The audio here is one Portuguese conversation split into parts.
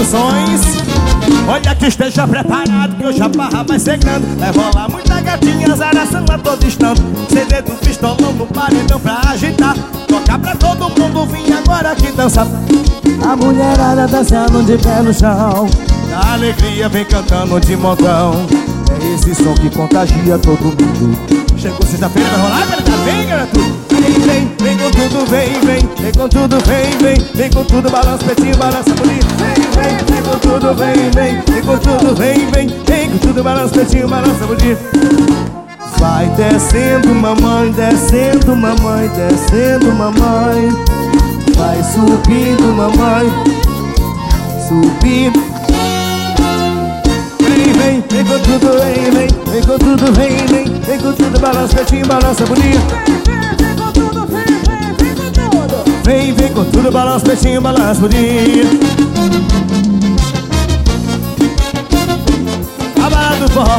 Produções. Olha que esteja preparado, que hoje a barra vai ser grande. Vai rolar muita gatinha, zaração a todo instante. CD do pistolão no paredão pra agitar. Tocar pra todo mundo, vim agora aqui dançar. A mulherada dançando de pé no chão. A alegria vem cantando de montão. É esse som que contagia todo mundo. Chegou sexta-feira, vai rolar, galera, vem, galera, tudo. Vem com tudo, vem com tudo, vem com tudo, balança o petinho, balança bonito. Vem com tudo, vem com tudo, vem com tudo, balança o petinho, balança bonito. Vai descendo, mamãe, descendo, mamãe, descendo, mamãe. Vai subindo, mamãe, subindo. Vem com tudo, vem com tudo, vem com tudo, balança o petinho, balança bonito. Vem com tudo, balança o peixinho, balança o dia. A barra do forró.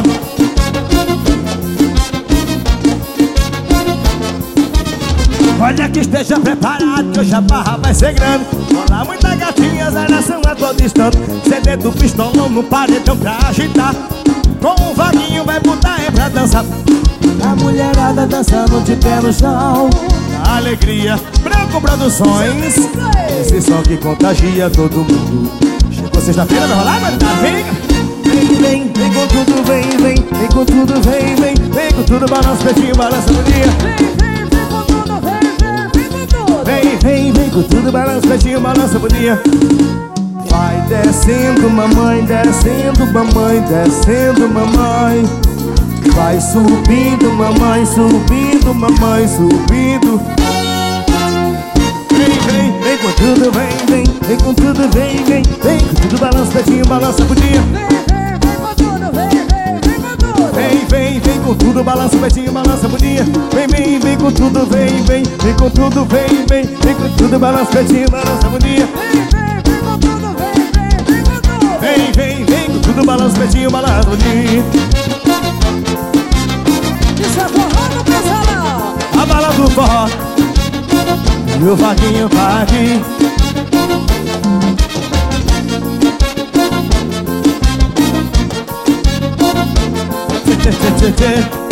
Olha que esteja preparado, que hoje a barra vai ser grande. Rola muita gatinha, zaração a todo instante. CD do pistolão no paredão pra agitar. Com o vaguinho vai botar é pra dançar. A mulherada dançando de pé no chão. A alegria, Branco Produções. Esse som que contagia todo mundo. Chegou sexta-feira, vai rolar, vai dar, vem com tudo, vem com tudo, vem com tudo, balança o peitinho, balança no dia. Vem com tudo, balança o peitinho, balança no dia. Vai descendo, mamãe, descendo, mamãe, descendo, mamãe. Vai subindo, mamãe, subindo, mamãe, subindo. Vem com tudo, vem com tudo, vem com tudo, balança o peitinho, balança pro dia. Vem com tudo, balança o peitinho, balança pro dia. Vem com tudo, vem com tudo, vem com tudo, balança o peitinho, balança pro dia. Vem com tudo, balança o peitinho, balança pro dia. Isso é forró no pensalão. A bala do forró e o vaguinho vai aqui. Tchê, tchê, tchê, tchê.